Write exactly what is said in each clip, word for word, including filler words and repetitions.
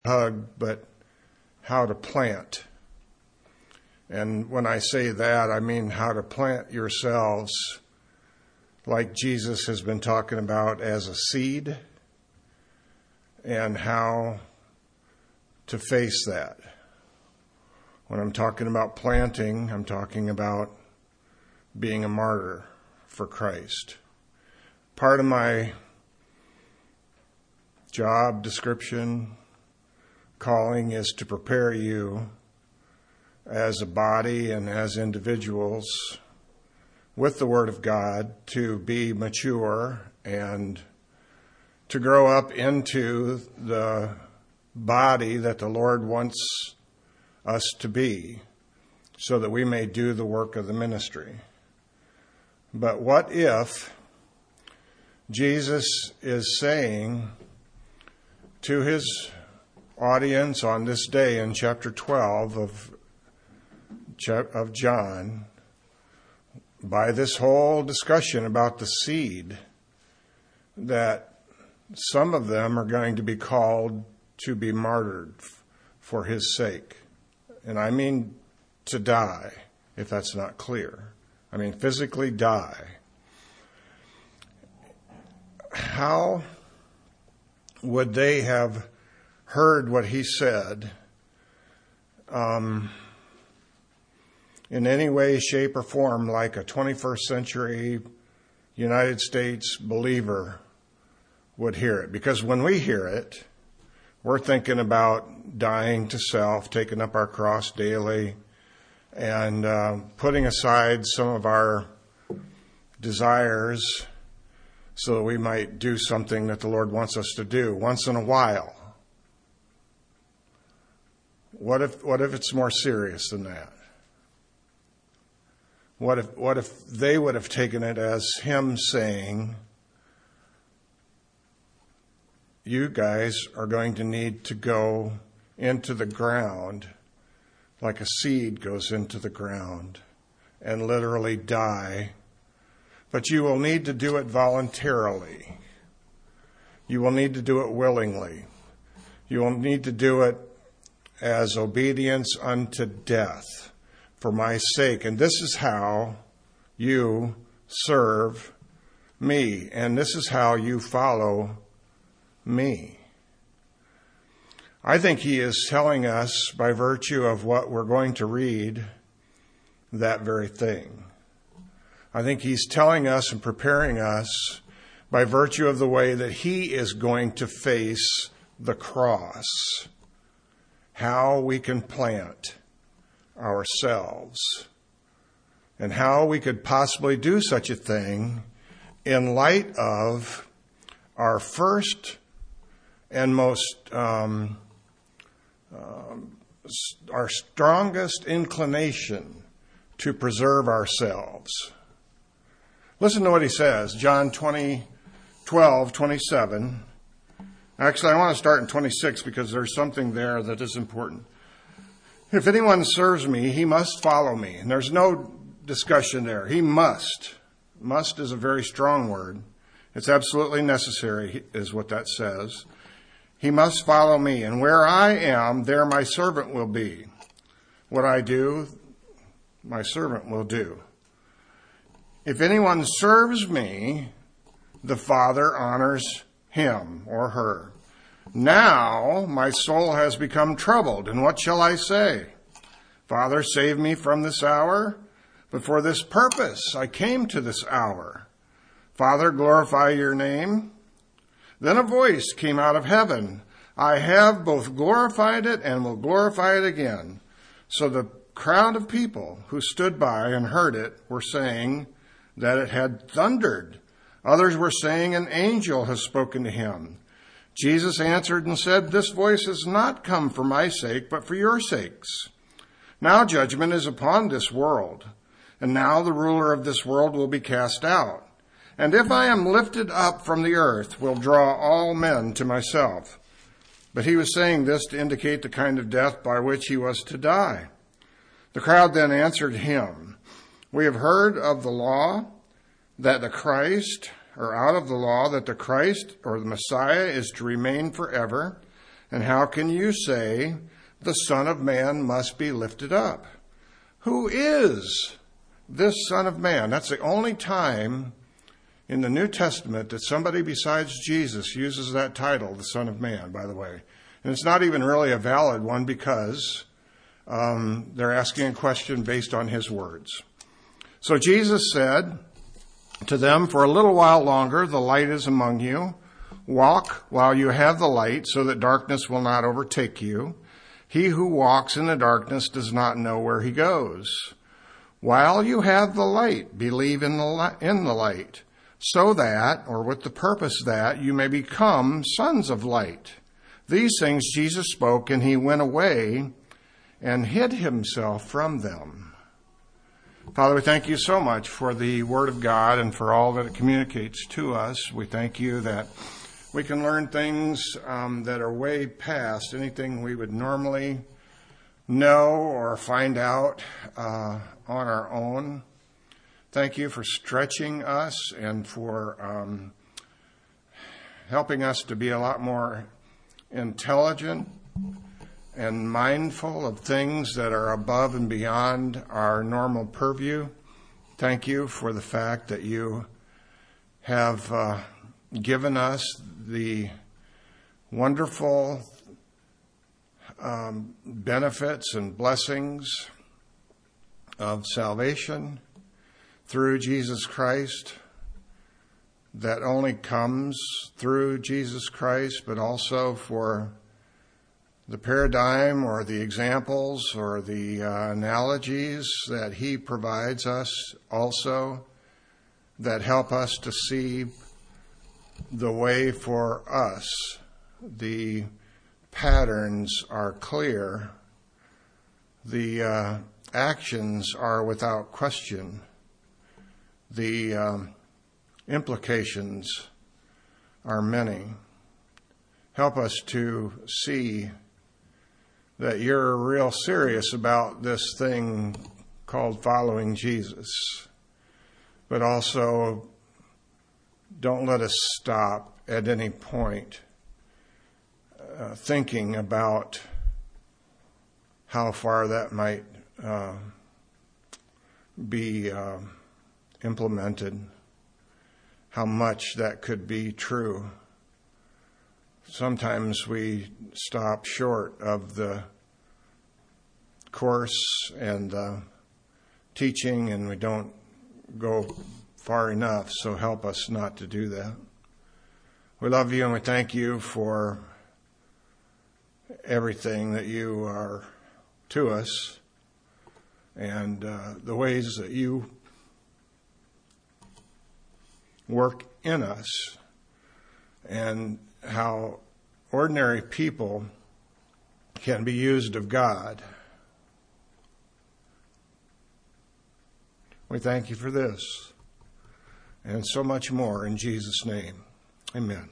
hug, but how to plant. And when I say that, I mean how to plant yourselves like Jesus has been talking about as a seed, and how to face that. When I'm talking about planting, I'm talking about being a martyr for Christ. Part of my job description, calling, is to prepare you as a body and as individuals with the Word of God to be mature and to grow up into the body that the Lord wants us to be, so that we may do the work of the ministry. But what if Jesus is saying to his audience on this day in chapter twelve of, of John, by this whole discussion about the seed, that some of them are going to be called to be martyred for his sake. And I mean to die, if that's not clear. I mean physically die. How would they have heard what he said um, in any way, shape, or form like a twenty-first century United States believer would hear it? Because when we hear it, we're thinking about dying to self, taking up our cross daily, and uh, putting aside some of our desires so that we might do something that the Lord wants us to do once in a while. What if what if it's more serious than that? What if what if they would have taken it as him saying, you guys are going to need to go into the ground like a seed goes into the ground and literally die. But you will need to do it voluntarily. You will need to do it willingly. You will need to do it as obedience unto death for my sake. And this is how you serve me. And this is how you follow me. I think he is telling us, by virtue of what we're going to read, that very thing. I think he's telling us and preparing us by virtue of the way that he is going to face the cross, how we can plant ourselves, and how we could possibly do such a thing in light of our first and most, um, um, our strongest inclination to preserve ourselves. Listen to what he says, John twenty, twelve, twenty-seven. Actually, I want to start in twenty-six because there's something there that is important. If anyone serves me, he must follow me. And there's no discussion there. He must. Must is a very strong word. It's absolutely necessary, is what that says. He must follow me, and where I am, there my servant will be. What I do, my servant will do. If anyone serves me, the Father honors him or her. Now my soul has become troubled, and what shall I say? Father, save me from this hour, but for this purpose I came to this hour. Father, glorify your name. Then a voice came out of heaven. I have both glorified it and will glorify it again. So the crowd of people who stood by and heard it were saying that it had thundered. Others were saying an angel has spoken to him. Jesus answered and said, this voice has not come for my sake, but for your sakes. Now judgment is upon this world, and now the ruler of this world will be cast out. And if I am lifted up from the earth, will draw all men to myself. But he was saying this to indicate the kind of death by which he was to die. The crowd then answered him, we have heard of the law that the Christ, or out of the law that the Christ or the Messiah is to remain forever. And how can you say the Son of Man must be lifted up? Who is this Son of Man? That's the only time in the New Testament that somebody besides Jesus uses that title, the Son of Man, by the way. And it's not even really a valid one because um, they're asking a question based on his words. So Jesus said to them, for a little while longer, the light is among you. Walk while you have the light so that darkness will not overtake you. He who walks in the darkness does not know where he goes. While you have the light, believe in the li- in the light, so that, or with the purpose that, you may become sons of light. These things Jesus spoke, and he went away and hid himself from them. Father, we thank you so much for the Word of God and for all that it communicates to us. We thank you that we can learn things um, that are way past anything we would normally know or find out uh, on our own. Thank you for stretching us and for um, helping us to be a lot more intelligent and mindful of things that are above and beyond our normal purview. Thank you for the fact that you have uh, given us the wonderful um, benefits and blessings of salvation through Jesus Christ that only comes through Jesus Christ, but also for the paradigm or the examples or the uh, analogies that he provides us also that help us to see the way for us. The patterns are clear. The uh, actions are without question. The um, implications are many. Help us to see that you're real serious about this thing called following Jesus, but also don't let us stop at any point uh, thinking about how far that might uh, be uh, implemented, how much that could be true. Sometimes we stop short of the course and the teaching, and we don't go far enough, so help us not to do that. We love you and we thank you for everything that you are to us and uh, the ways that you work in us and how ordinary people can be used of God. We thank you for this and so much more in Jesus' name. Amen.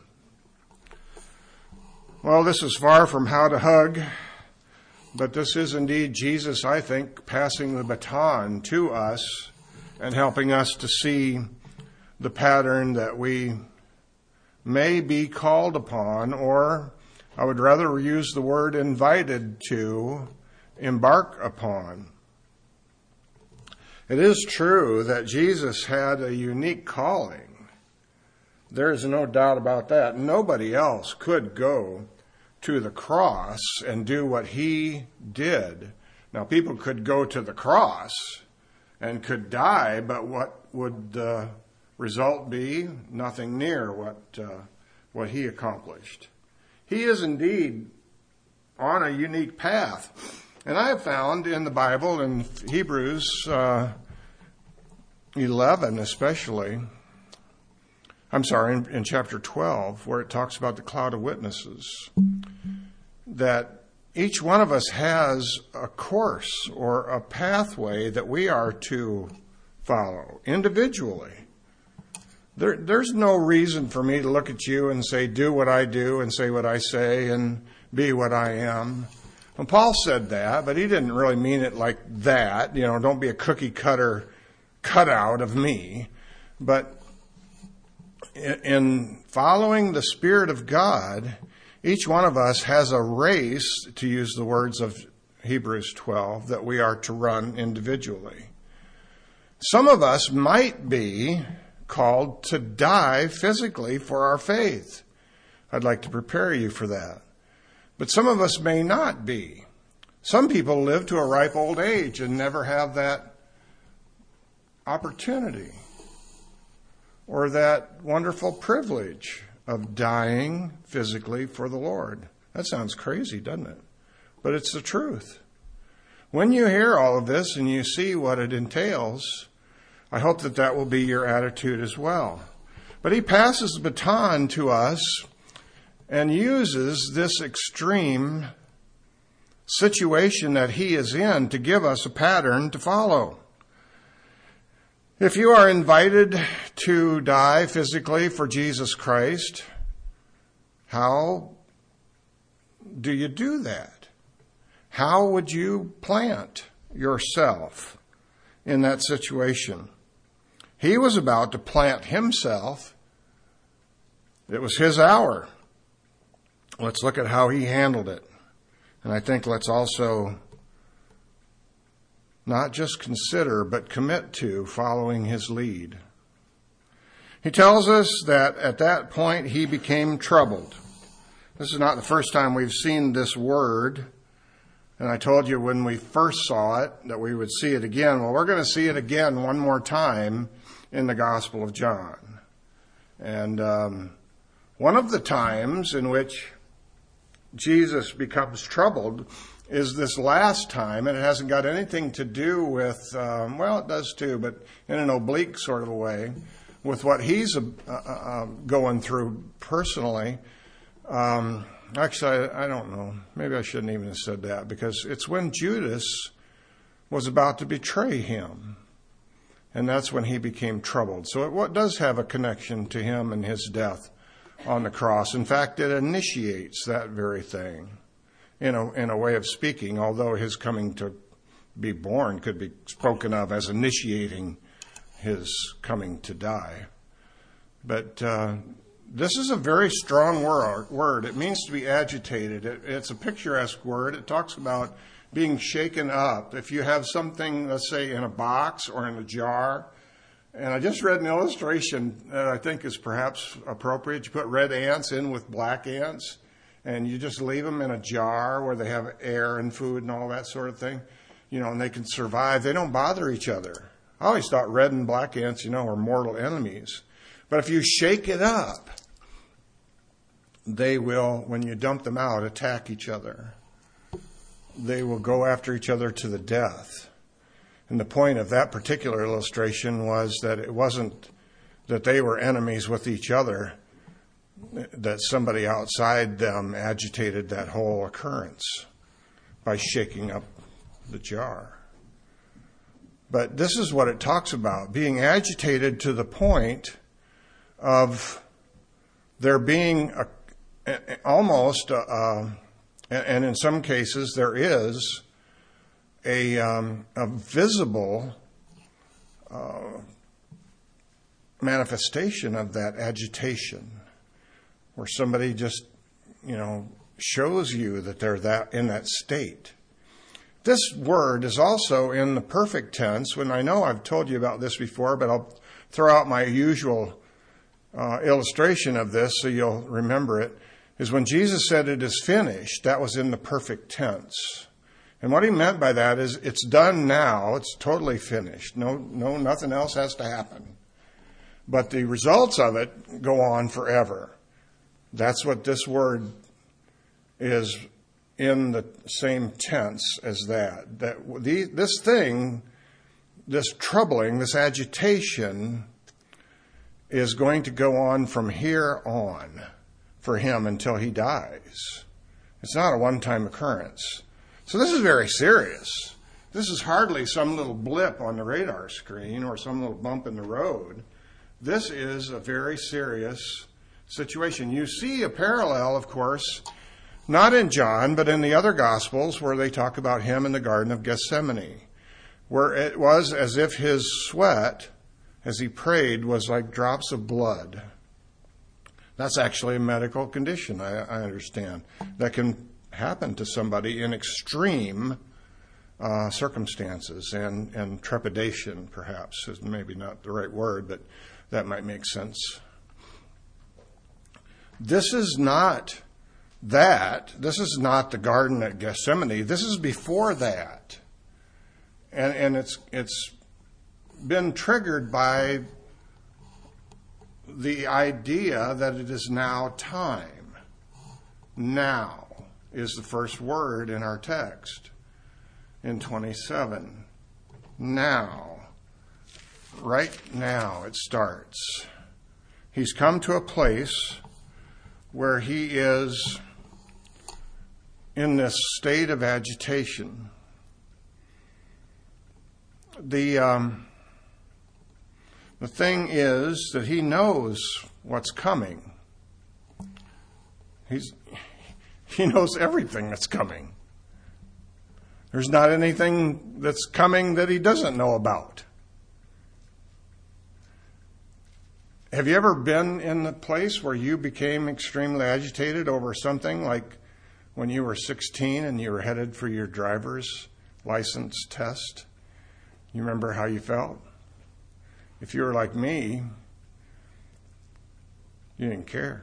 Well, this is far from how to hug, but this is indeed Jesus, I think, passing the baton to us and helping us to see the pattern that we may be called upon, or I would rather use the word invited to embark upon. It is true that Jesus had a unique calling. There is no doubt about that. Nobody else could go to the cross and do what he did. Now, people could go to the cross and could die, but what would the result be? Nothing near what uh, what he accomplished. He is indeed on a unique path. And I have found in the Bible, in Hebrews uh, eleven especially, I'm sorry, in, in chapter twelve, where it talks about the cloud of witnesses, that each one of us has a course or a pathway that we are to follow individually. There, there's no reason for me to look at you and say, do what I do and say what I say and be what I am. And Paul said that, but he didn't really mean it like that. You know, don't be a cookie cutter cutout of me. But in following the Spirit of God, Each one of us has a race, to use the words of Hebrews twelve, that we are to run individually. Some of us might be called to die physically for our faith. I'd like to prepare you for that. But some of us may not be. Some people live to a ripe old age and never have that opportunity or that wonderful privilege of dying physically for the Lord. That sounds crazy, doesn't it? But it's the truth. When you hear all of this and you see what it entails, I hope that that will be your attitude as well. But he passes the baton to us and uses this extreme situation that he is in to give us a pattern to follow. If you are invited to die physically for Jesus Christ, how do you do that? How would you plant yourself in that situation? He was about to plant himself. It was his hour. Let's look at how he handled it. And I think let's also not just consider, but commit to following his lead. He tells us that at that point he became troubled. This is not the first time we've seen this word. And I told you when we first saw it that we would see it again. Well, we're going to see it again one more time in the Gospel of John. And um, one of the times in which Jesus becomes troubled is this last time, and it hasn't got anything to do with, um, well, it does too, but in an oblique sort of a way, with what he's uh, uh, going through personally. Um, actually, I, I don't know. Maybe I shouldn't even have said that, because it's when Judas was about to betray him, and that's when he became troubled. So it what does have a connection to him and his death on the cross. In fact, it initiates that very thing, in a, in a way of speaking, although his coming to be born could be spoken of as initiating his coming to die. But uh, this is a very strong word. It means to be agitated. It, it's a picturesque word. It talks about being shaken up. If you have something, let's say, in a box or in a jar, and I just read an illustration that I think is perhaps appropriate. You put red ants in with black ants, and you just leave them in a jar where they have air and food and all that sort of thing, you know, and they can survive. They don't bother each other. I always thought red and black ants, you know, are mortal enemies. But if you shake it up, they will, when you dump them out, attack each other. They will go after each other to the death. And the point of that particular illustration was that it wasn't that they were enemies with each other, that somebody outside them agitated that whole occurrence by shaking up the jar. But this is what it talks about, being agitated to the point of there being a, a, almost, a, a, and in some cases there is, a, um, a visible uh, manifestation of that agitation, where somebody just, you know, shows you that they're that in that state. This word is also in the perfect tense, when I know I've told you about this before, but I'll throw out my usual uh, illustration of this so you'll remember it, is when Jesus said it is finished, that was in the perfect tense. And what he meant by that is it's done now, it's totally finished. No, no, nothing else has to happen. But the results of it go on forever. That's what this word is in the same tense as that. That the, this thing, this troubling, this agitation is going to go on from here on for him until he dies. It's not a one-time occurrence. So this is very serious. This is hardly some little blip on the radar screen or some little bump in the road. This is a very serious situation. You see a parallel, of course, not in John, but in the other Gospels where they talk about him in the Garden of Gethsemane, where it was as if his sweat, as he prayed, was like drops of blood. That's actually a medical condition, I, I understand, that can happen to somebody in extreme uh, circumstances, and, and trepidation, perhaps, is maybe not the right word, but that might make sense. This is not that. This is not the Garden at Gethsemane. This is before that. And, and it's it's been triggered by the idea that it is now time. Now is the first word in our text in twenty-seven. Now. Right now it starts. He's come to a place where he is in this state of agitation. The um, the thing is that he knows what's coming. He's he knows everything that's coming. There's not anything that's coming that he doesn't know about. Have you ever been in the place where you became extremely agitated over something, like when you were sixteen and you were headed for your driver's license test? You remember how you felt? If you were like me, you didn't care.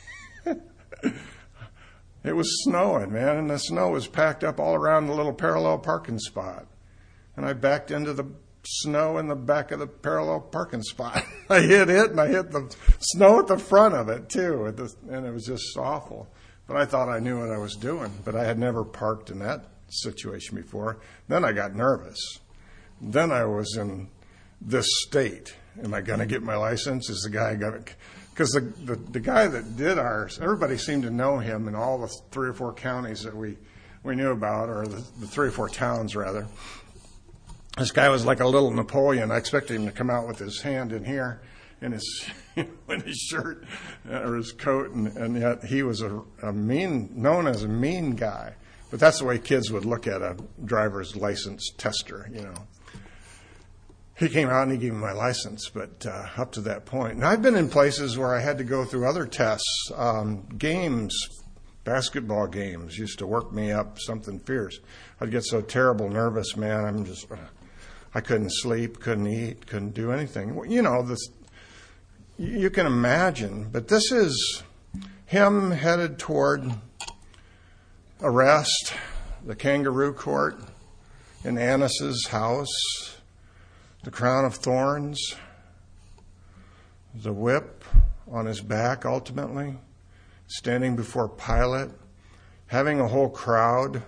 It was snowing, man, and the snow was packed up all around the little parallel parking spot. And I backed into the snow in the back of the parallel parking spot. I hit it, and I hit the snow at the front of it, too. And it was just awful. But I thought I knew what I was doing. But I had never parked in that situation before. Then I got nervous. Then I was in this state. Am I going to get my license? Is the guy going to... Because the, the, the guy that did ours, everybody seemed to know him in all the three or four counties that we, we knew about, or the, the three or four towns, rather. This guy was like a little Napoleon. I expected him to come out with his hand in here in his in his shirt or his coat, and, and yet he was a, a mean, known as a mean guy. But that's the way kids would look at a driver's license tester, you know. He came out and he gave me my license, but uh, up to that point. And I've been in places where I had to go through other tests. Um, games, basketball games used to work me up something fierce. I'd get so terrible nervous, man. I'm just, uh, I couldn't sleep, couldn't eat, couldn't do anything. You know, this, you can imagine. But this is him headed toward arrest, the kangaroo court in Annas' house, the crown of thorns, the whip on his back ultimately, standing before Pilate, having a whole crowd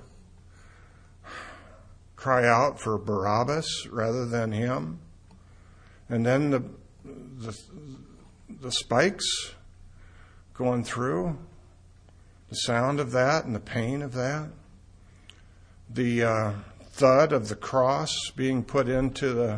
cry out for Barabbas rather than him, and then the the, the spikes going through, the sound of that and the pain of that, the uh, thud of the cross being put into the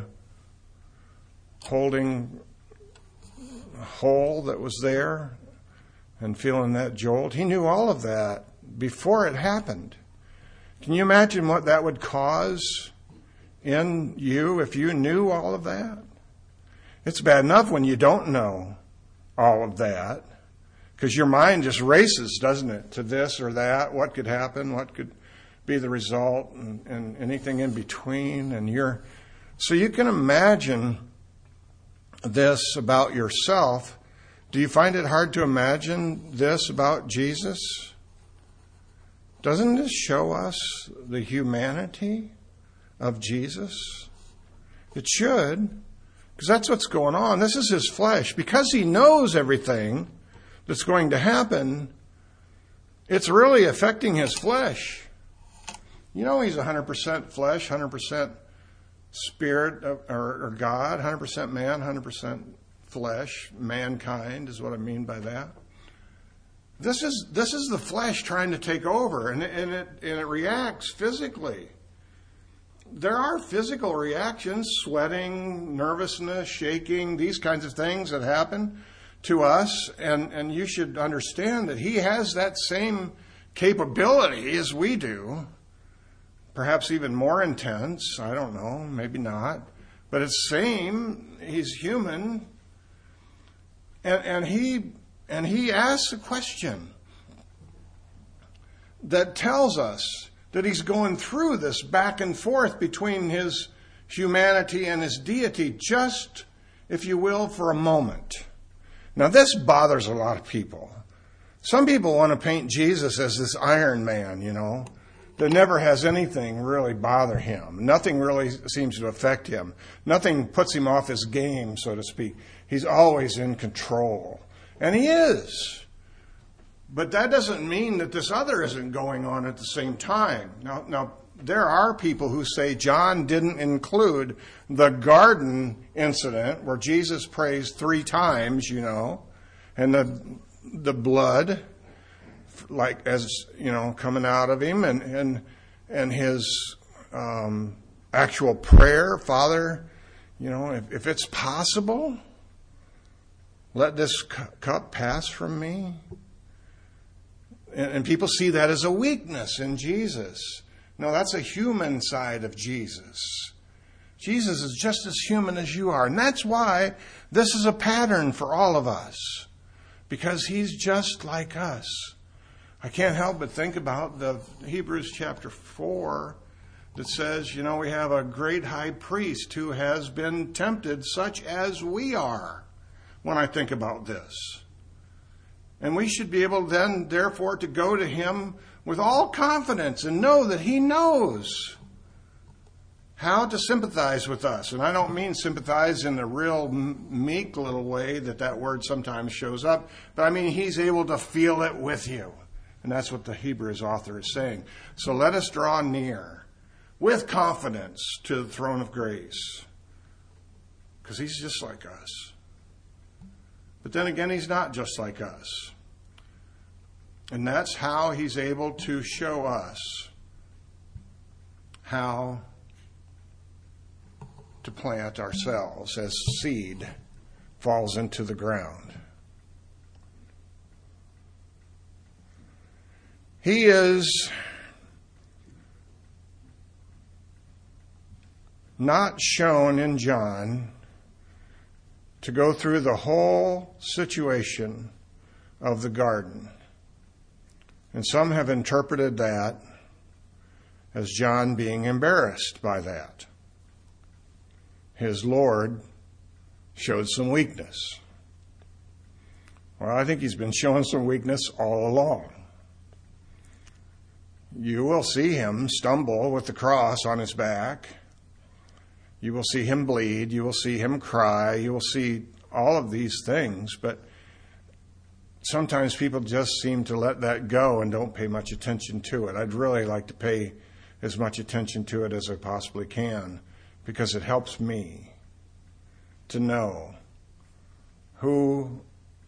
holding hole that was there and feeling that jolt. He knew all of that before it happened. Can you imagine what that would cause in you if you knew all of that? It's bad enough when you don't know all of that, because your mind just races, doesn't it, to this or that, what could happen, what could be the result, and, and anything in between. And you're so you can imagine this about yourself. Do you find it hard to imagine this about Jesus? Doesn't this show us the humanity of Jesus? It should, because that's what's going on. This is his flesh. Because he knows everything that's going to happen, it's really affecting his flesh. You know, he's one hundred percent flesh, one hundred percent spirit or, or God, one hundred percent man, one hundred percent flesh. Mankind is what I mean by that. This is this is the flesh trying to take over, and, and it and it reacts physically. There are physical reactions, sweating, nervousness, shaking, these kinds of things that happen to us, and, and you should understand that he has that same capability as we do. Perhaps even more intense. I don't know. Maybe not. But it's same. He's human. And, and he And he asks a question that tells us that he's going through this back and forth between his humanity and his deity, just, if you will, for a moment. Now, this bothers a lot of people. Some people want to paint Jesus as this Iron Man, you know, that never has anything really bother him. Nothing really seems to affect him. Nothing puts him off his game, so to speak. He's always in control. And he is. But that doesn't mean that this other isn't going on at the same time. Now, now there are people who say John didn't include the garden incident where Jesus prays three times, you know, and the the blood, like as you know, coming out of him, and and and his um, actual prayer, Father, you know, if, if it's possible, let this cu- cup pass from me. And, and people see that as a weakness in Jesus. No, that's a human side of Jesus. Jesus is just as human as you are. And that's why this is a pattern for all of us. Because he's just like us. I can't help but think about the Hebrews chapter four that says, you know, we have a great high priest who has been tempted such as we are, when I think about this. And we should be able then, therefore, to go to him with all confidence and know that he knows how to sympathize with us. And I don't mean sympathize in the real meek little way that that word sometimes shows up, but I mean he's able to feel it with you. And that's what the Hebrews author is saying. So let us draw near with confidence to the throne of grace, because he's just like us. But then again, he's not just like us. And that's how he's able to show us how to plant ourselves as seed falls into the ground. He is not shown in John to go through the whole situation of the garden. And some have interpreted that as John being embarrassed by that. His Lord showed some weakness. Well, I think he's been showing some weakness all along. You will see him stumble with the cross on his back. You will see him bleed. You will see him cry. You will see all of these things. But sometimes people just seem to let that go and don't pay much attention to it. I'd really like to pay as much attention to it as I possibly can, because it helps me to know who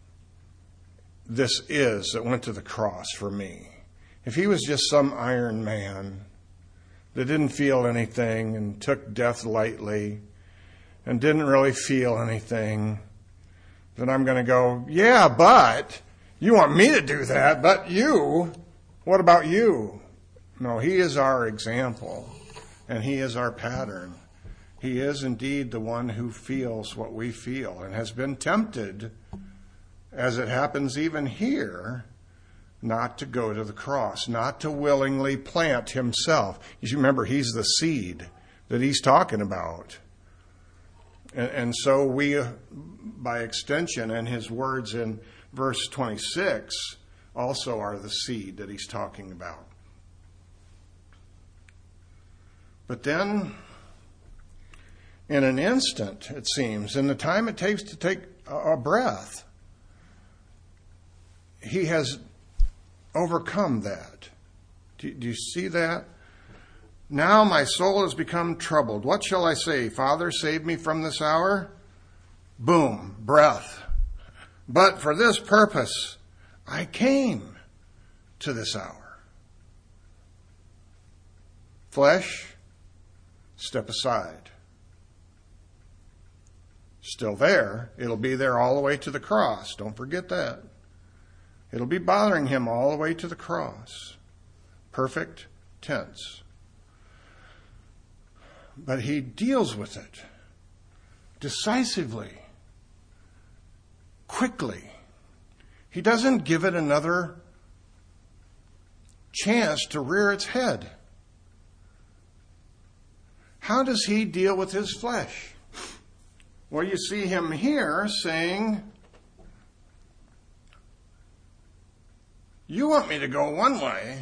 this is that went to the cross for me. If he was just some Iron Man that didn't feel anything and took death lightly and didn't really feel anything, then I'm going to go, yeah, but you want me to do that, but you, what about you? No, he is our example, and he is our pattern. He is indeed the one who feels what we feel and has been tempted, as it happens even here, not to go to the cross, not to willingly plant himself. You remember, he's the seed that he's talking about. And, and so we, by extension, and his words in verse twenty-six also are the seed that he's talking about. But then, in an instant, it seems, in the time it takes to take a breath, he has overcome that. Do, do you see that? Now my soul has become troubled. What shall I say? Father, save me from this hour? Boom, breath. But for this purpose I came to this hour. Flesh, step aside. Still there. It'll be there all the way to the cross. Don't forget that. It'll be bothering him all the way to the cross. Perfect tense. But he deals with it decisively, quickly. He doesn't give it another chance to rear its head. How does he deal with his flesh? Well, you see him here saying, you want me to go one way,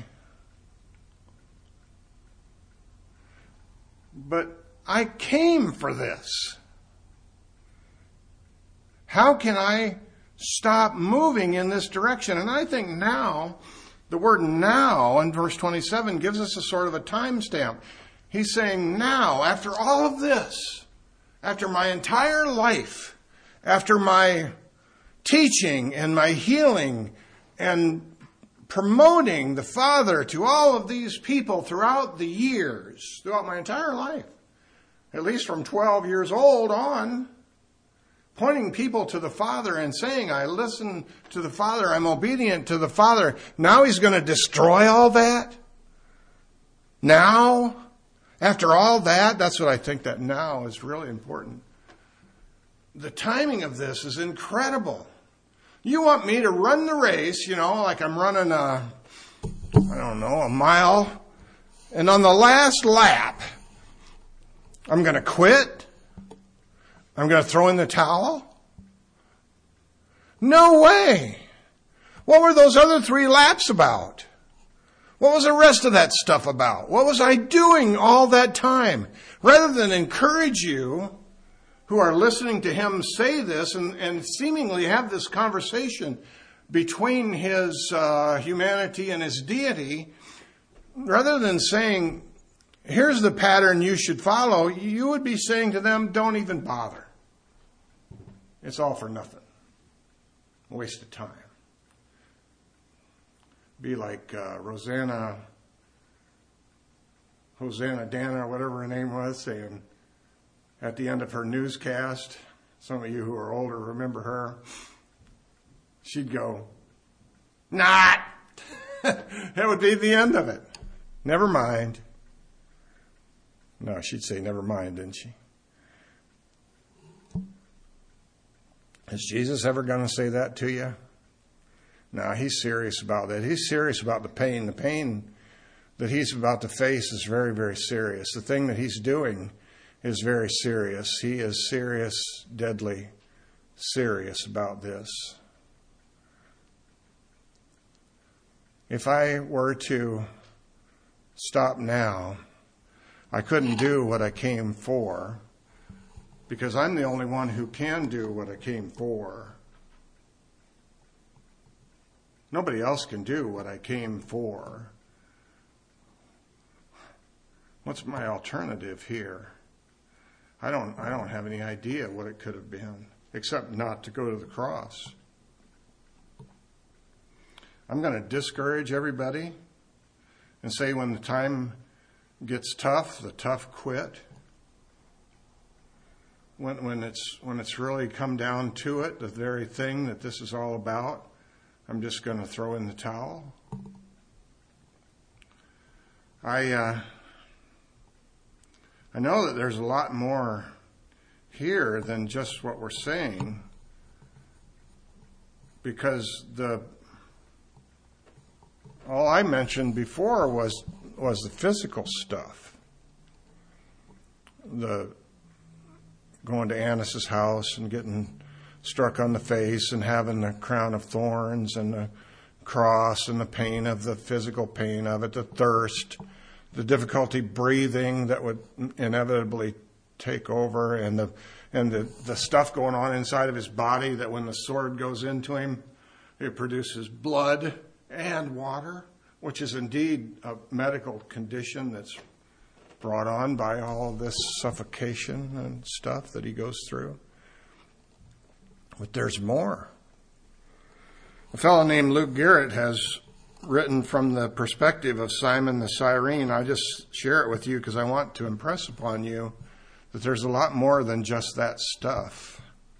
but I came for this. How can I stop moving in this direction? And I think now, the word now in verse twenty-seven gives us a sort of a timestamp. He's saying now, after all of this, after my entire life, after my teaching and my healing and promoting the Father to all of these people throughout the years, throughout my entire life, at least from twelve years old on, pointing people to the Father and saying, I listen to the Father, I'm obedient to the Father. Now he's going to destroy all that? Now? After all that? That's what I think that now is really important. The timing of this is incredible. You want me to run the race, you know, like I'm running a, I don't know, a mile. And on the last lap, I'm going to quit? I'm going to throw in the towel? No way. What were those other three laps about? What was the rest of that stuff about? What was I doing all that time? Rather than encourage you who are listening to him say this and, and seemingly have this conversation between his uh, humanity and his deity, rather than saying, here's the pattern you should follow, you would be saying to them, don't even bother. It's all for nothing. A waste of time. Be like uh, Rosanna, Hosanna Dana, whatever her name was, saying at the end of her newscast, some of you who are older remember her, she'd go, not. That would be the end of it. Never mind. No, she'd say never mind, didn't she? Is Jesus ever going to say that to you? No, he's serious about that. He's serious about the pain. The pain that he's about to face is very, very serious. The thing that he's doing is very serious. He is serious, deadly serious about this. If I were to stop now, I couldn't do what I came for, because I'm the only one who can do what I came for. Nobody else can do what I came for. What's my alternative here? I don't I don't have any idea what it could have been, except not to go to the cross. I'm going to discourage everybody and say when the time gets tough, the tough quit. When when it's when it's really come down to it, the very thing that this is all about, I'm just going to throw in the towel. I uh, I know that there's a lot more here than just what we're saying, because the all I mentioned before was was the physical stuff. The going to Annis's house and getting struck on the face and having the crown of thorns and the cross and the pain of the physical pain of it, the thirst, the difficulty breathing that would inevitably take over, and the and the, the stuff going on inside of his body that when the sword goes into him, it produces blood and water, which is indeed a medical condition that's brought on by all this suffocation and stuff that he goes through. But there's more. A fellow named Luke Garrett has written from the perspective of Simon the Cyrene. I just share it with you because I want to impress upon you that there's a lot more than just that stuff.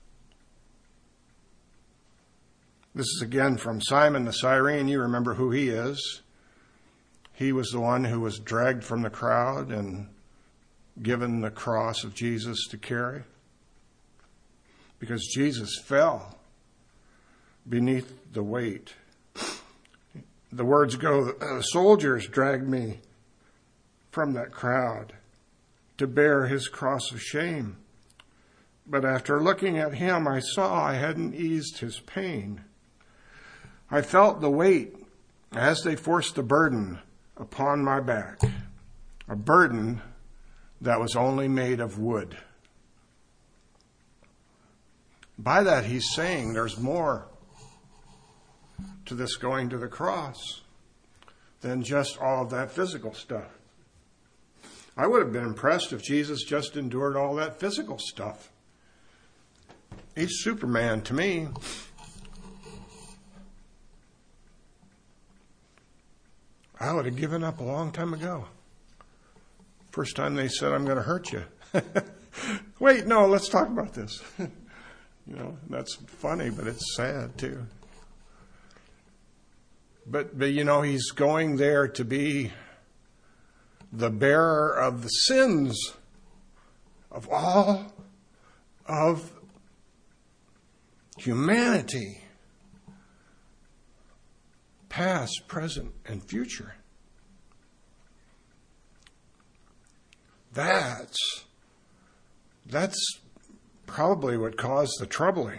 This is again from Simon the Cyrene. You remember who he is. He was the one who was dragged from the crowd and given the cross of Jesus to carry. Because Jesus fell beneath the weight. The words go, the soldiers dragged me from that crowd to bear his cross of shame. But after looking at him, I saw I hadn't eased his pain. I felt the weight as they forced the burden upon my back, a burden that was only made of wood. By that, he's saying there's more to this going to the cross than just all of that physical stuff. I would have been impressed if Jesus just endured all that physical stuff. He's Superman to me. I would have given up a long time ago. First time they said, I'm going to hurt you. Wait, no, let's talk about this. You know, that's funny, but it's sad too. But, but, you know, he's going there to be the bearer of the sins of all of humanity, past, present, and future. That's, that's probably what caused the troubling.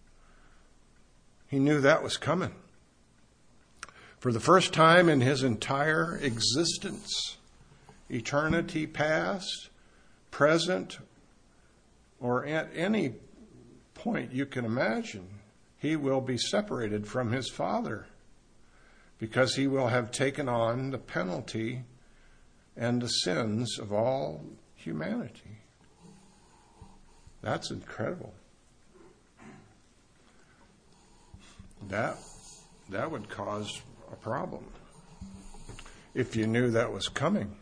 He knew that was coming. For the first time in his entire existence, eternity past, present, or at any point you can imagine, he will be separated from his Father because he will have taken on the penalty and the sins of all humanity. That's incredible. That, that would cause a problem if you knew that was coming.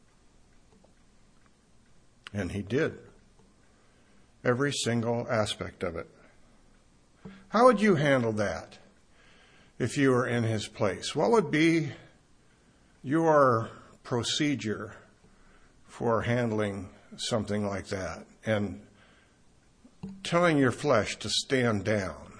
And he did. Every single aspect of it. How would you handle that if you were in his place? What would be your procedure for handling something like that and telling your flesh to stand down?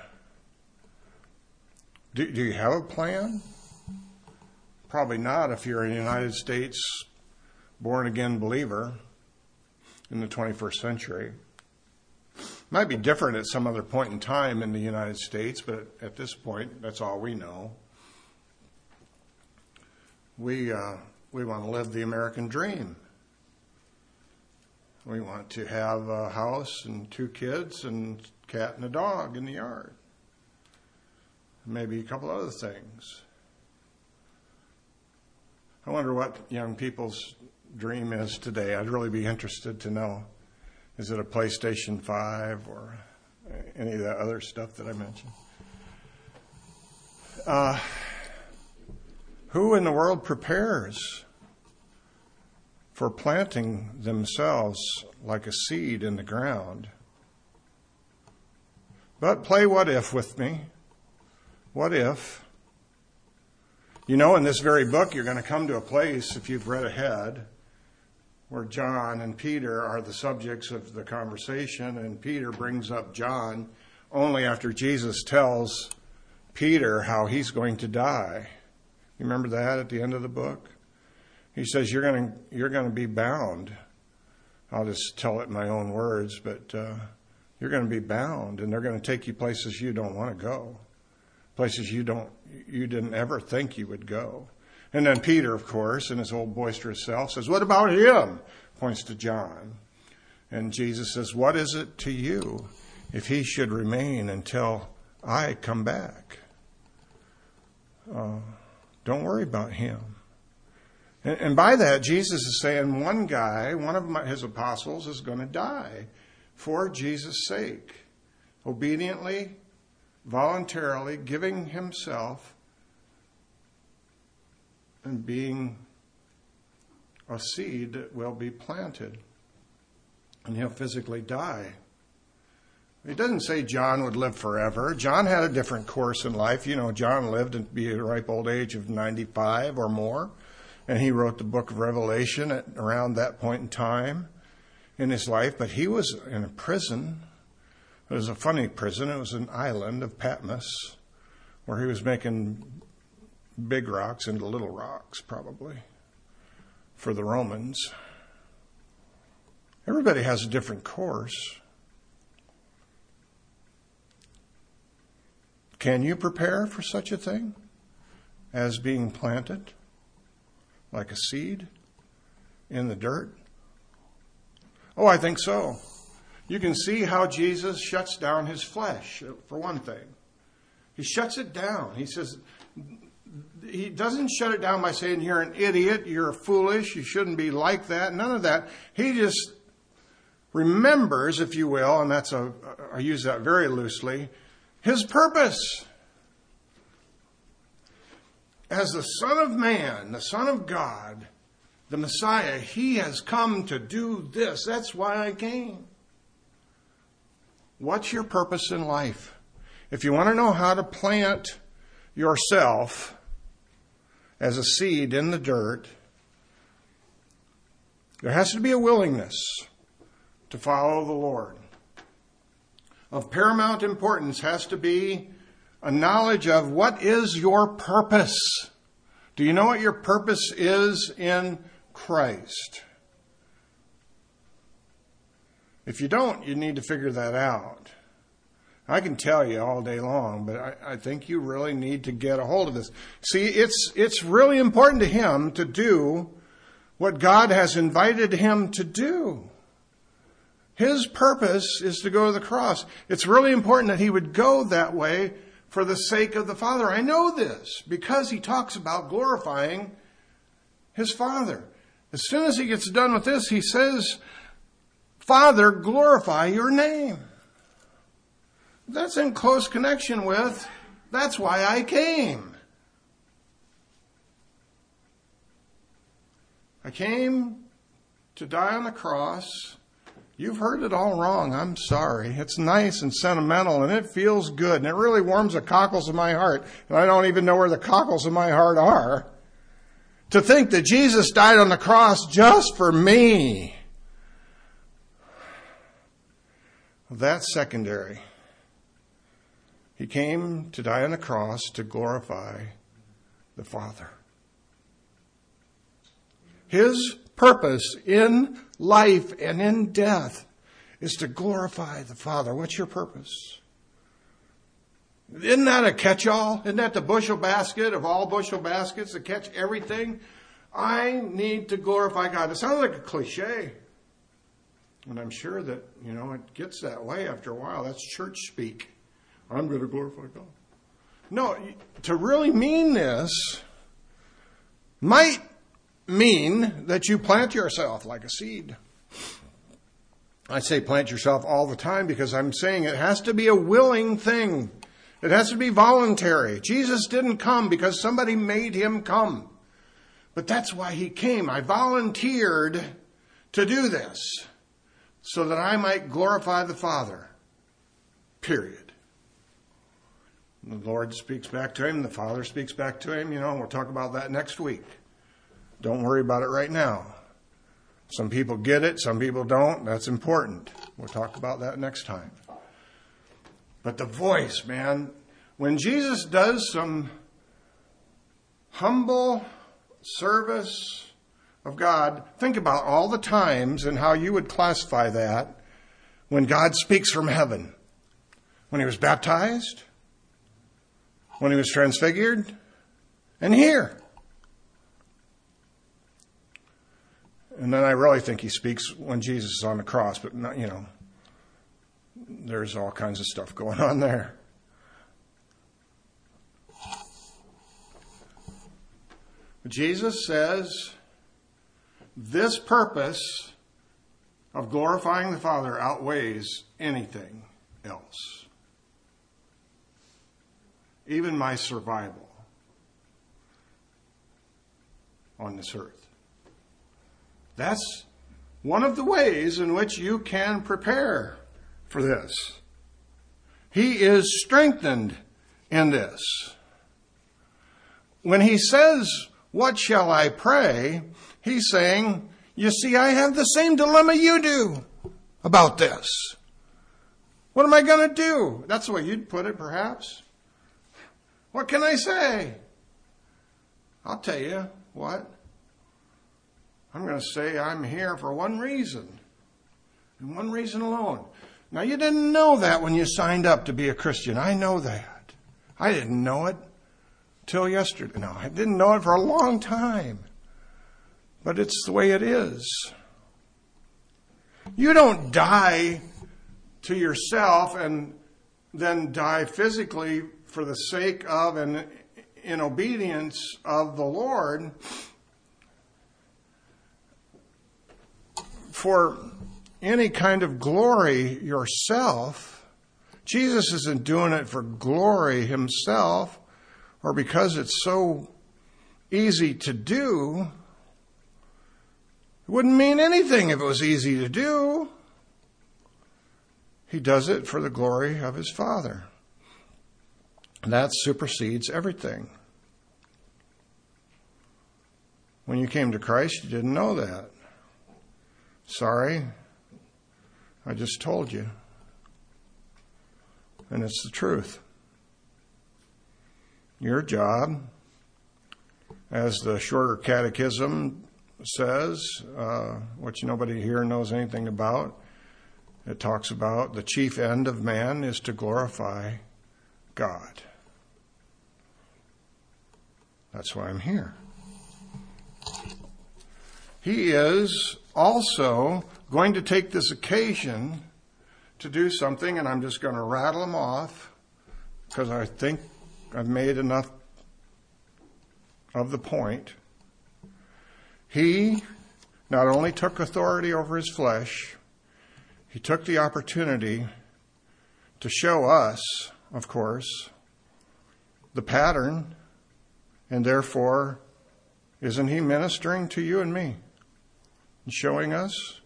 Do, do you have a plan? Probably not if you're a United States born-again believer in the twenty-first century. Might be different at some other point in time in the United States, but at this point, that's all we know. We uh, we want to live the American dream. We want to have a house and two kids and a cat and a dog in the yard. Maybe a couple other things. I wonder what young people's dream is today. I'd really be interested to know. Is it a PlayStation five or any of the other stuff that I mentioned? Uh, who in the world prepares for planting themselves like a seed in the ground? But play what if with me. What if? You know, in this very book, you're going to come to a place, if you've read ahead, where John and Peter are the subjects of the conversation, and Peter brings up John only after Jesus tells Peter how he's going to die. You remember that at the end of the book? He says, you're going to, you're going to be bound. I'll just tell it in my own words, but uh, you're going to be bound, and they're going to take you places you don't want to go, places you don't, you didn't ever think you would go. And then Peter, of course, in his old boisterous self, says, what about him? Points to John. And Jesus says, what is it to you if he should remain until I come back? Uh, don't worry about him. And, and by that, Jesus is saying one guy, one of my, his apostles, is going to die for Jesus' sake. Obediently, voluntarily, giving himself and being a seed that will be planted. And he'll physically die. He doesn't say John would live forever. John had a different course in life. You know, John lived to be a ripe old age of ninety-five or more. And he wrote the book of Revelation at around that point in time in his life. But he was in a prison. It was a funny prison. It was an island of Patmos. where he was making big rocks into little rocks, probably, for the Romans. Everybody has a different course. Can you prepare for such a thing as being planted like a seed in the dirt? Oh, I think so. You can see how Jesus shuts down his flesh, for one thing. He shuts it down. He says, he doesn't shut it down by saying you're an idiot, you're foolish, you shouldn't be like that. None of that. He just remembers, if you will, and that's a, I use that very loosely, his purpose. As the Son of Man, the Son of God, the Messiah, he has come to do this. That's why I came. What's your purpose in life? If you want to know how to plant yourself as a seed in the dirt, there has to be a willingness to follow the Lord. Of paramount importance has to be a knowledge of what is your purpose. Do you know what your purpose is in Christ? If you don't, you need to figure that out. I can tell you all day long, but I, I think you really need to get a hold of this. See, it's it's really important to him to do what God has invited him to do. His purpose is to go to the cross. It's really important that he would go that way for the sake of the Father. I know this because he talks about glorifying his Father. As soon as he gets done with this, he says, Father, glorify your name. That's in close connection with, that's why I came. I came to die on the cross. You've heard it all wrong. I'm sorry. It's nice and sentimental, and it feels good, and it really warms the cockles of my heart. And I don't even know where the cockles of my heart are. To think that Jesus died on the cross just for me. That's secondary. He came to die on the cross to glorify the Father. His purpose in life and in death is to glorify the Father. What's your purpose? Isn't that a catch-all? Isn't that the bushel basket of all bushel baskets to catch everything? I need to glorify God. It sounds like a cliche. And I'm sure that, you know, it gets that way after a while. That's church speak. I'm going to glorify God. No, to really mean this might mean that you plant yourself like a seed. I say plant yourself all the time because I'm saying it has to be a willing thing. It has to be voluntary. Jesus didn't come because somebody made him come. But that's why he came. I volunteered to do this so that I might glorify the Father. Period. The Lord speaks back to him. The Father speaks back to him. You know, we'll talk about that next week. Don't worry about it right now. Some people get it. Some people don't. That's important. We'll talk about that next time. But the voice, man, when Jesus does some humble service of God, think about all the times and how you would classify that when God speaks from heaven. When he was baptized, when he was transfigured, and here. And then I really think he speaks when Jesus is on the cross, but not, you know, there's all kinds of stuff going on there. Jesus says this purpose of glorifying the Father outweighs anything else. Even my survival on this earth. That's one of the ways in which you can prepare for this. He is strengthened in this. When he says, "What shall I pray?" he's saying, you see, I have the same dilemma you do about this. What am I going to do? That's the way you'd put it, perhaps. What can I say? I'll tell you what. I'm going to say I'm here for one reason, and one reason alone. Now, you didn't know that when you signed up to be a Christian. I know that. I didn't know it till yesterday. No, I didn't know it for a long time. But it's the way it is. You don't die to yourself and then die physically for the sake of and in obedience of the Lord for any kind of glory yourself. Jesus isn't doing it for glory himself or because it's so easy to do. It wouldn't mean anything if it was easy to do. He does it for the glory of his Father. That supersedes everything. When you came to Christ, you didn't know that. Sorry, I just told you. And it's the truth. Your job, as the Shorter Catechism says, uh, which nobody here knows anything about, it talks about the chief end of man is to glorify God. That's why I'm here. He is also going to take this occasion to do something, and I'm just going to rattle them off because I think I've made enough of the point. He not only took authority over his flesh, he took the opportunity to show us, of course, the pattern, and therefore, isn't he ministering to you and me and showing us?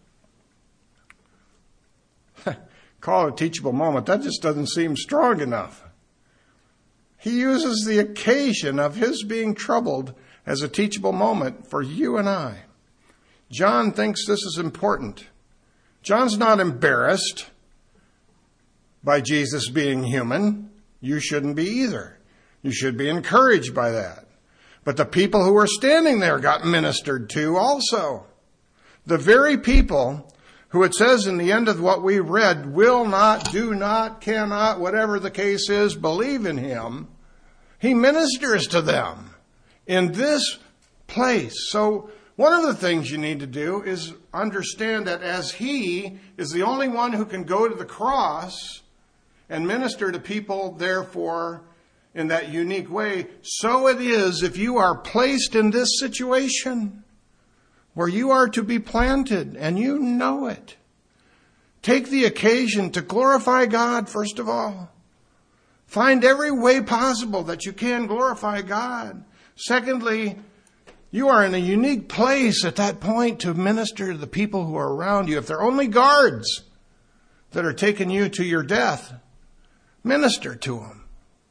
Call it a teachable moment. That just doesn't seem strong enough. He uses the occasion of his being troubled as a teachable moment for you and I. John thinks this is important. John's not embarrassed by Jesus being human. You shouldn't be either. You should be encouraged by that. But the people who were standing there got ministered to also. The very people who it says in the end of what we read, will not, do not, cannot, whatever the case is, believe in him. He ministers to them in this place. So one of the things you need to do is understand that as he is the only one who can go to the cross and minister to people, therefore, in that unique way, so it is if you are placed in this situation where you are to be planted and you know it. Take the occasion to glorify God, first of all. Find every way possible that you can glorify God. Secondly, you are in a unique place at that point to minister to the people who are around you. If they're only guards that are taking you to your death, minister to them.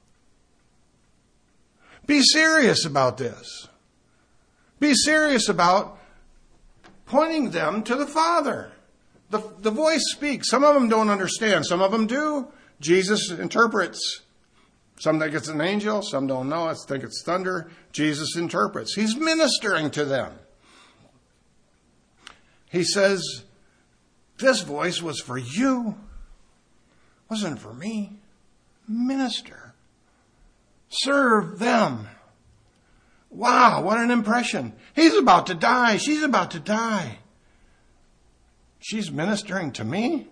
Be serious about this. Be serious about pointing them to the Father. The, the voice speaks. Some of them don't understand. Some of them do. Jesus interprets. Some think it's an angel. Some don't know. I think it's thunder. Jesus interprets. He's ministering to them. He says, this voice was for you. It wasn't for me. Minister. Serve them. Wow, what an impression. He's about to die. She's about to die. She's ministering to me?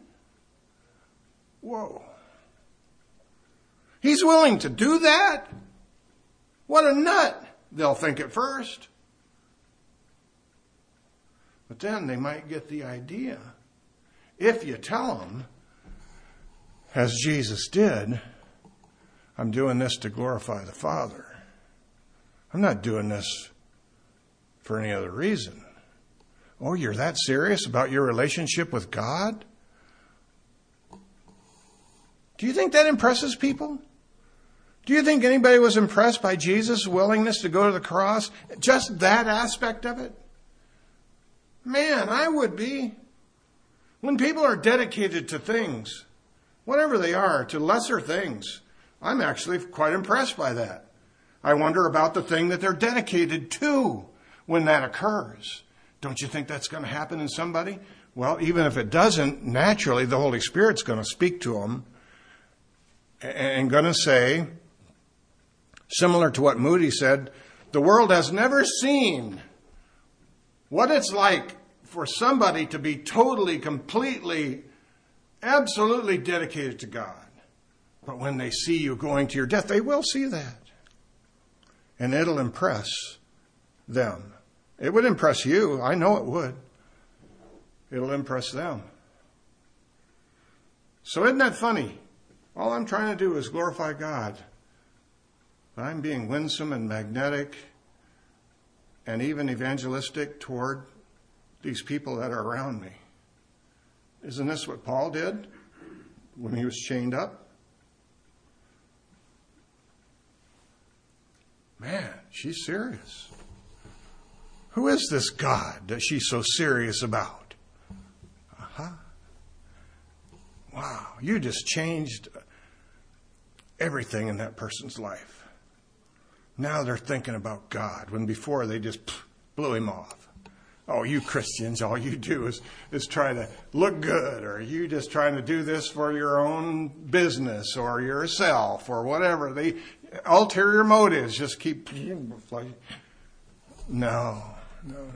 Whoa. He's willing to do that? What a nut, they'll think at first. But then they might get the idea. If you tell them, as Jesus did, I'm doing this to glorify the Father. I'm not doing this for any other reason. Oh, you're that serious about your relationship with God? Do you think that impresses people? Do you think anybody was impressed by Jesus' willingness to go to the cross? Just that aspect of it? Man, I would be. When people are dedicated to things, whatever they are, to lesser things, I'm actually quite impressed by that. I wonder about the thing that they're dedicated to when that occurs. Don't you think that's going to happen in somebody? Well, even if it doesn't, naturally the Holy Spirit's going to speak to them and going to say, similar to what Moody said, the world has never seen what it's like for somebody to be totally, completely, absolutely dedicated to God. But when they see you going to your death, they will see that. And it'll impress them. It would impress you. I know it would. It'll impress them. So isn't that funny? All I'm trying to do is glorify God. But I'm being winsome and magnetic and even evangelistic toward these people that are around me. Isn't this what Paul did when he was chained up? Man, she's serious. Who is this God that she's so serious about? Uh-huh. Wow, you just changed everything in that person's life. Now they're thinking about God, when before they just blew him off. Oh, you Christians, all you do is, is try to look good, or you just trying to do this for your own business or yourself or whatever. The ulterior motives just keep... No, no, no, no.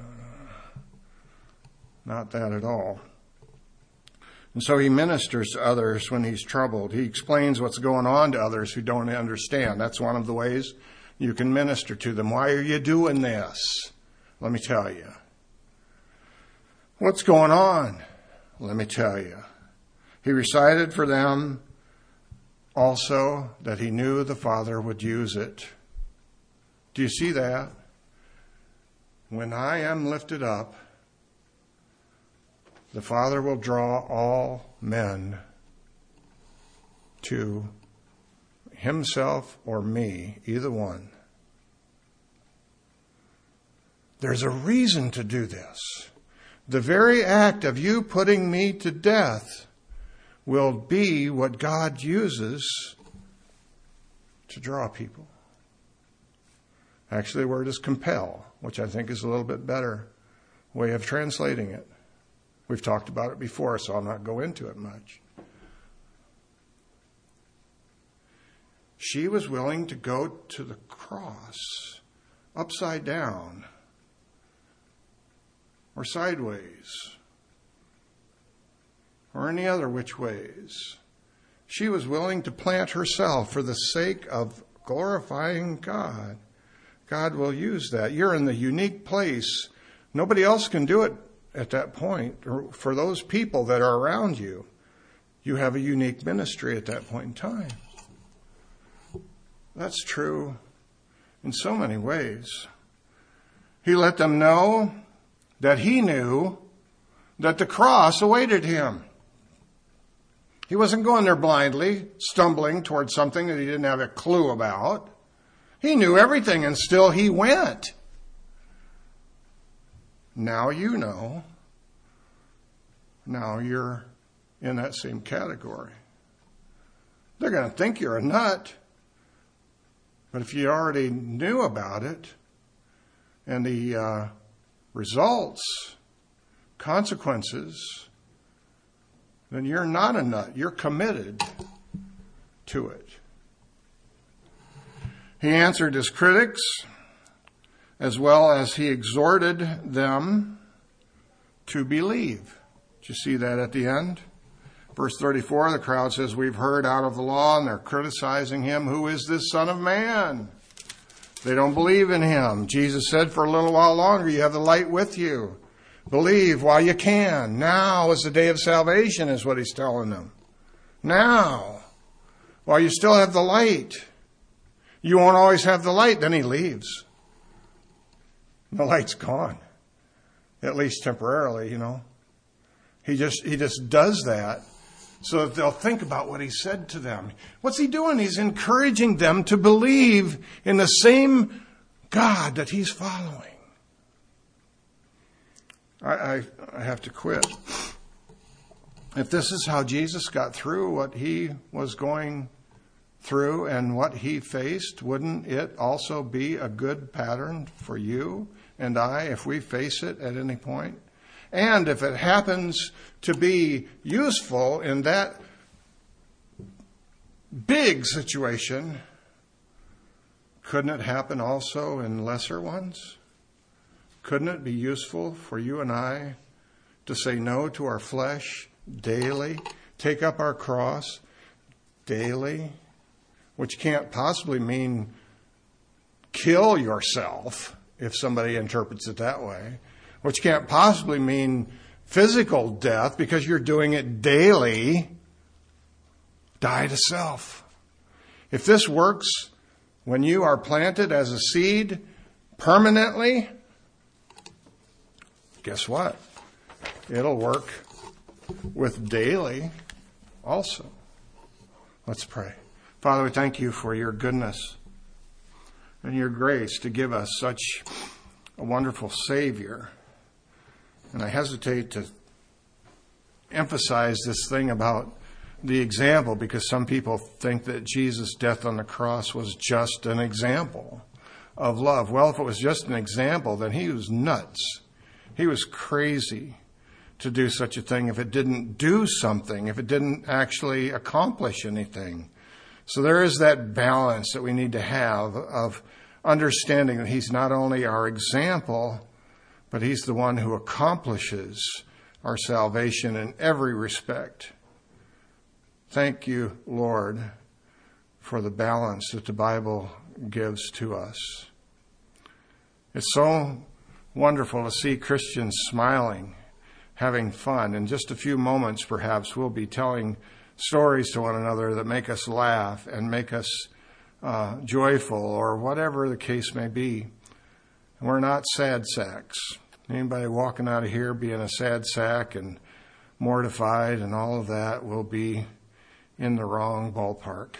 Not that at all. And so he ministers to others when he's troubled. He explains what's going on to others who don't understand. That's one of the ways you can minister to them. Why are you doing this? Let me tell you. What's going on? Let me tell you. He recited for them also that he knew the Father would use it. Do you see that? When I am lifted up, the Father will draw all men to himself or me, either one. There's a reason to do this. The very act of you putting me to death will be what God uses to draw people. Actually, the word is compel, which I think is a little bit better way of translating it. We've talked about it before, so I'll not go into it much. She was willing to go to the cross upside down or sideways or any other which ways. She was willing to plant herself for the sake of glorifying God. God will use that. You're in the unique place. Nobody else can do it at that point. Or for those people that are around you, you have a unique ministry at that point in time. That's true in so many ways. He let them know that he knew that the cross awaited him. He wasn't going there blindly, stumbling towards something that he didn't have a clue about. He knew everything, and still he went. Now you know. Now you're in that same category. They're going to think you're a nut. But if you already knew about it and the uh, results, consequences, then you're not a nut. You're committed to it. He answered his critics as well as he exhorted them to believe. Did you see that at the end? Verse thirty-four, the crowd says, we've heard out of the law, and they're criticizing him. Who is this Son of Man? They don't believe in him. Jesus said, for a little while longer, you have the light with you. Believe while you can. Now is the day of salvation, is what he's telling them. Now, while you still have the light. You won't always have the light. Then he leaves. The light's gone. At least temporarily, you know. He just, he just does that so that they'll think about what he said to them. What's he doing? He's encouraging them to believe in the same God that he's following. I, I, I have to quit. If this is how Jesus got through what he was going through and what he faced, wouldn't it also be a good pattern for you and I if we face it at any point? And if it happens to be useful in that big situation, couldn't it happen also in lesser ones? Couldn't it be useful for you and I to say no to our flesh daily, take up our cross daily, which can't possibly mean kill yourself if somebody interprets it that way, which can't possibly mean physical death because you're doing it daily. Die to self. If this works when you are planted as a seed permanently, guess what? It'll work with daily also. Let's pray. Father, we thank you for your goodness and your grace to give us such a wonderful Savior. And I hesitate to emphasize this thing about the example because some people think that Jesus' death on the cross was just an example of love. Well, if it was just an example, then he was nuts. He was crazy to do such a thing if it didn't do something, if it didn't actually accomplish anything. So there is that balance that we need to have of understanding that he's not only our example, but he's the one who accomplishes our salvation in every respect. Thank you, Lord, for the balance that the Bible gives to us. It's so wonderful to see Christians smiling, having fun. In just a few moments, perhaps, we'll be telling stories to one another that make us laugh and make us uh, joyful or whatever the case may be. And we're not sad sacks. Anybody walking out of here being a sad sack and mortified and all of that will be in the wrong ballpark.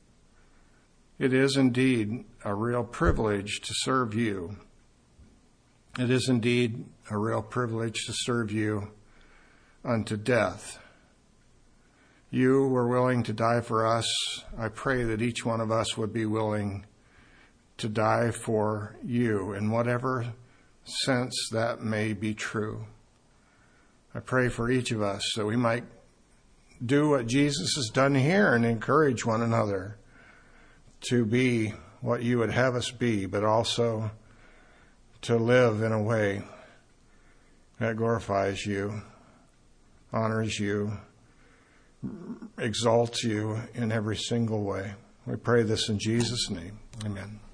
It is indeed a real privilege to serve you. It is indeed a real privilege to serve you unto death. You were willing to die for us. I pray that each one of us would be willing to die for you in whatever sense that may be true. I pray for each of us that we might do what Jesus has done here and encourage one another to be what you would have us be, but also to live in a way that glorifies you, honors you, exalts you in every single way. We pray this in Jesus' name. Amen.